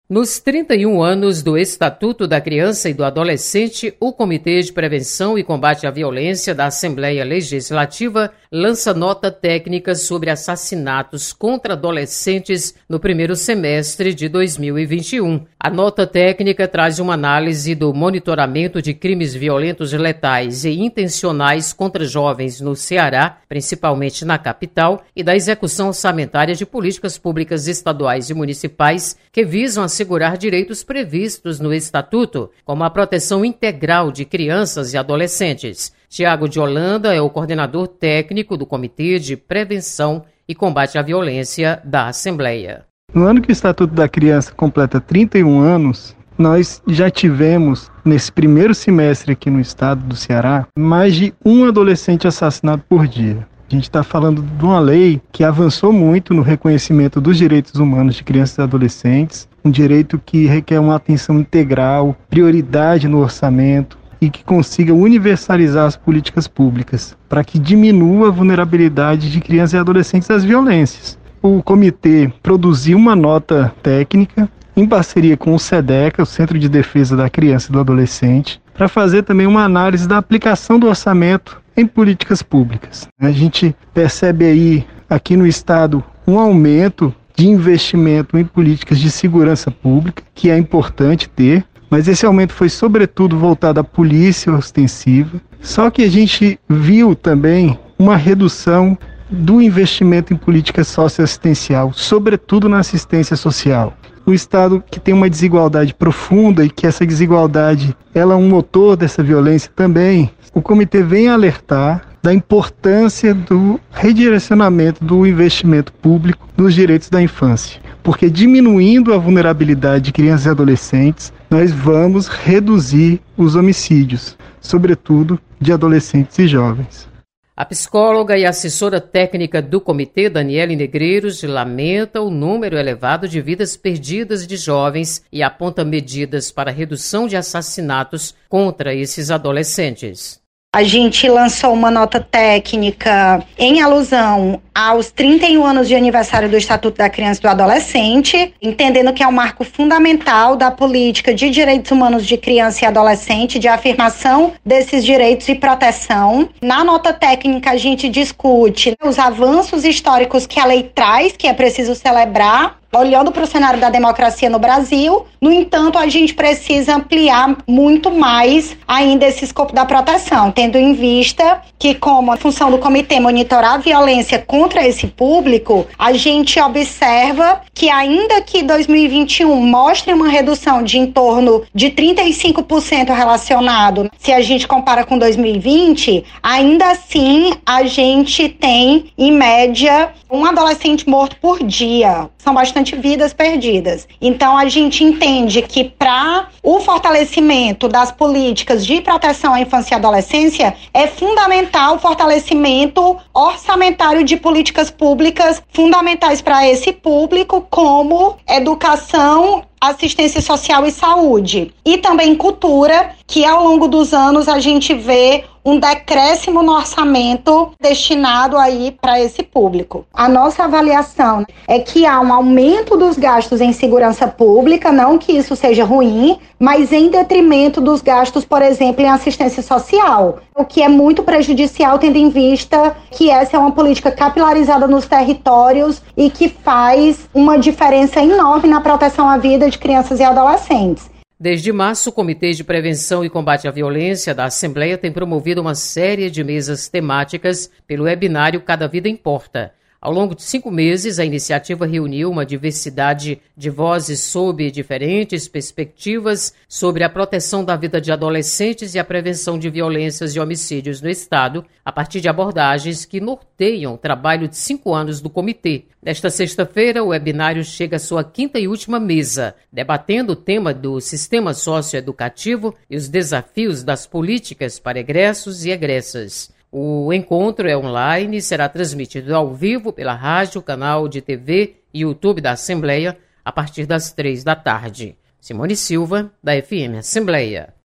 Nos 31 anos do Estatuto da Criança e do Adolescente, o Comitê de Prevenção e Combate à Violência da Assembleia Legislativa lança nota técnica sobre assassinatos contra adolescentes no primeiro semestre de 2021. A nota técnica traz uma análise do monitoramento de crimes violentos letais e intencionais contra jovens no Ceará, principalmente na capital, e da execução orçamentária de políticas públicas estaduais e municipais que visam assegurar direitos previstos no Estatuto, como a proteção integral de crianças e adolescentes. Tiago de Holanda é o coordenador técnico do Comitê de Prevenção e Combate à Violência da Assembleia. No ano que o Estatuto da Criança completa 31 anos, nós já tivemos, nesse primeiro semestre aqui no estado do Ceará, mais de um adolescente assassinado por dia. A gente está falando de uma lei que avançou muito no reconhecimento dos direitos humanos de crianças e adolescentes, um direito que requer uma atenção integral, prioridade no orçamento e que consiga universalizar as políticas públicas para que diminua a vulnerabilidade de crianças e adolescentes às violências. O comitê produziu uma nota técnica em parceria com o SEDECA, o Centro de Defesa da Criança e do Adolescente, para fazer também uma análise da aplicação do orçamento em políticas públicas. A gente percebe aí, aqui no estado, um aumento de investimento em políticas de segurança pública, que é importante ter, mas esse aumento foi sobretudo voltado à polícia ostensiva. Só que a gente viu também uma redução do investimento em política socioassistencial, sobretudo na assistência social. Um estado que tem uma desigualdade profunda e que essa desigualdade ela é um motor dessa violência também, o comitê vem alertar da importância do redirecionamento do investimento público nos direitos da infância. Porque diminuindo a vulnerabilidade de crianças e adolescentes, nós vamos reduzir os homicídios, sobretudo de adolescentes e jovens. A psicóloga e assessora técnica do comitê, Daniele Negreiros, lamenta o número elevado de vidas perdidas de jovens e aponta medidas para a redução de assassinatos contra esses adolescentes. A gente lançou uma nota técnica em alusão aos 31 anos de aniversário do Estatuto da Criança e do Adolescente, entendendo que é um marco fundamental da política de direitos humanos de criança e adolescente, de afirmação desses direitos e proteção. Na nota técnica, a gente discute os avanços históricos que a lei traz, que é preciso celebrar, olhando para o cenário da democracia no Brasil. No entanto, a gente precisa ampliar muito mais ainda esse escopo da proteção, tendo em vista que, como a função do comitê monitorar a violência contra esse público, a gente observa que ainda que 2021 mostre uma redução de em torno de 35% relacionado, se a gente compara com 2020, ainda assim a gente tem, em média, um adolescente morto por dia. São bastante vidas perdidas. Então, a gente entende que para o fortalecimento das políticas de proteção à infância e adolescência, é fundamental o fortalecimento orçamentário de políticas públicas fundamentais para esse público, como educação, assistência social e saúde. E também cultura, que ao longo dos anos a gente vê um decréscimo no orçamento destinado aí para esse público. A nossa avaliação é que há um aumento dos gastos em segurança pública, não que isso seja ruim, mas em detrimento dos gastos, por exemplo, em assistência social, o que é muito prejudicial, tendo em vista que essa é uma política capilarizada nos territórios e que faz uma diferença enorme na proteção à vida de crianças e adolescentes. Desde março, o Comitê de Prevenção e Combate à Violência da Assembleia tem promovido uma série de mesas temáticas pelo webinário Cada Vida Importa. Ao longo de 5 meses, a iniciativa reuniu uma diversidade de vozes sob diferentes perspectivas sobre a proteção da vida de adolescentes e a prevenção de violências e homicídios no Estado, a partir de abordagens que norteiam o trabalho de 5 anos do comitê. Nesta sexta-feira, o webinário chega à sua 5ª e última mesa, debatendo o tema do sistema socioeducativo e os desafios das políticas para egressos e egressas. O encontro é online e será transmitido ao vivo pela rádio, canal de TV e YouTube da Assembleia a partir das 3 da tarde. Simone Silva, da FM Assembleia.